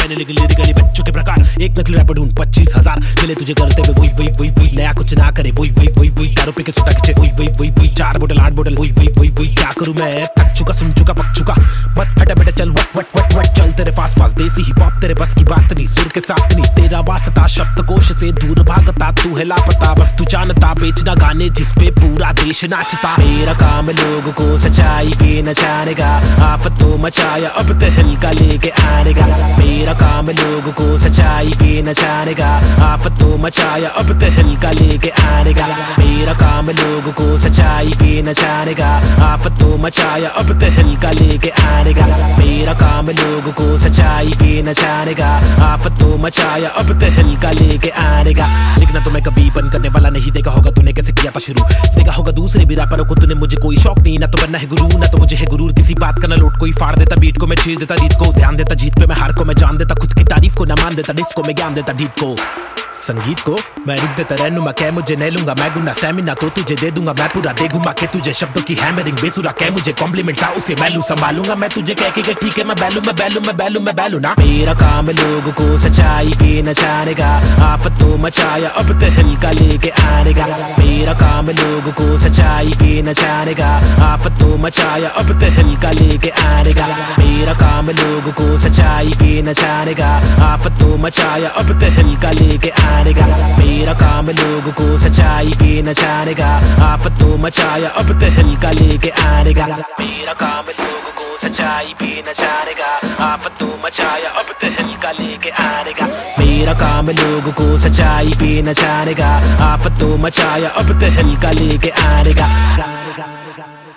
कहने लगे लिरिकली बच्चों के प्रकार। एक नकली रैपर ढूंढ 25,000 मिले तुझे करते हुए वही वही वही वही, नया कुछ ना करे वही वही वही वही, दारू पी के सुता खींचे वही वही वही वही, 4 बोतल 8 बोतल वही वही वही वही। क्या करूं मैं, थक चुका सुन चुका पक चुका, मत हटा बेटा चल वट वट वट वट, चल तेरे fast fast desi hip hop तेरे बस की बात नहीं, सुर के साथ नहीं तेरा वास्ता, शब्दकोश से दूर भागता तू है लापता, बस तू जानता बेचना गाने जिसपे पूरा देश नाचता। मेरा काम लोगों को सच्चाई पे नचाने का, आफतों मचाया अब तहलका लेके आने का। मेरा काम लोगों को सच्चाई पे नचाने का, आफतों मचाया अब तहलका लेके आने का। मेरा काम लोगों को सच्चाई पे नचाने का, आफतों मचाया अब तहलका लेके आने का। मेरा काम लोगों को सच्चाई पे नचाने का, आफतों मचाया अब तहलका लेके आने का। लिखना तो मैं कभी बंद करने वाला नहीं, देखा होगा तूने कैसे किया था शुरू, देखा होगा दूसरे भी रैपरों को तूने, मुझे कोई शौक नहीं, ना तो बनना है गुरु ना तो मुझे है गुरूर किसी बात का, ना लोट कोई फाड़ देता बीट को, मैं चीर देता रीत को, ध्यान देता जीत पे मैं हार को, मैं जान देता खुद की तारीफ को, ना मान देता डिस्को में ज्ञान देता डीप को। संगीत को मैं रुक देता रहूंगा, क्या मुझे नहीं लूंगा मैं गुना, स्टैमिना तो तुझे दे दूंगा मैं पूरा, दे घुमा के तुझे शब्दों की हैमरिंग बेसुरा, क्या मुझे कॉम्प्लीमेंट्स आ उसे मैं लूं, संभालूंगा मैं तुझे कह के ठीक है मैं बैलू मैं बैलू मैं बैलू मैं बैलू ना। मेरा काम लोगों को सच्चाई पे नचाने का, आफतों मचाया अब तहलका लेके आने का। मेरा काम लोगों को सच्चाई पे नचाने का, आफतों मचाया अब तहलका लेके आने का। मेरा काम लोगों को सच्चाई पे नचाने का, आफतों मचाया अब तहलका लेके आने का। मेरा काम लोगों को सच्चाई पे नचाने का, आफतों मचाया अब तहलका लेके आने का। मेरा काम लोगों को सच्चाई पे नचाने का, आफतों मचाया अब तहलका लेके आने का। मेरा काम लोगों को सच्चाई पे नचाने का, आफतों मचाया अब तहलका लेके आने का।